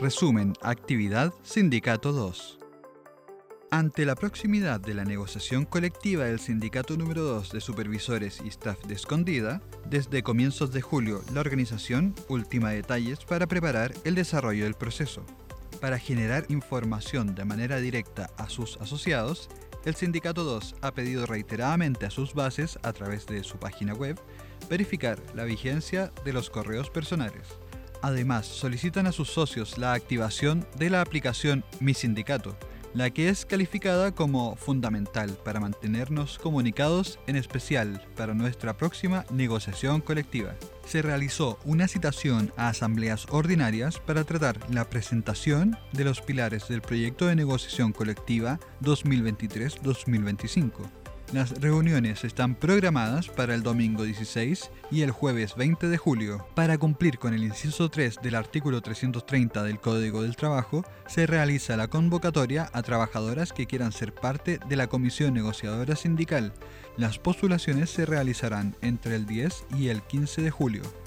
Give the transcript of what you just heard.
Resumen, actividad Sindicato 2. Ante la proximidad de la negociación colectiva del Sindicato número 2 de Supervisores y Staff de Escondida, desde comienzos de julio la organización ultima detalles para preparar el desarrollo del proceso. Para generar información de manera directa a sus asociados, el Sindicato 2 ha pedido reiteradamente a sus bases, a través de su página web, verificar la vigencia de los correos personales. Además, solicitan a sus socios la activación de la aplicación Mi Sindicato, la que es calificada como fundamental para mantenernos comunicados, en especial para nuestra próxima negociación colectiva. Se realizó una citación a asambleas ordinarias para tratar la presentación de los pilares del proyecto de negociación colectiva 2023-2025. Las reuniones están programadas para el domingo 16 y el jueves 20 de julio. Para cumplir con el inciso 3 del artículo 330 del Código del Trabajo, se realiza la convocatoria a trabajadoras que quieran ser parte de la Comisión Negociadora Sindical. Las postulaciones se realizarán entre el 10 y el 15 de julio.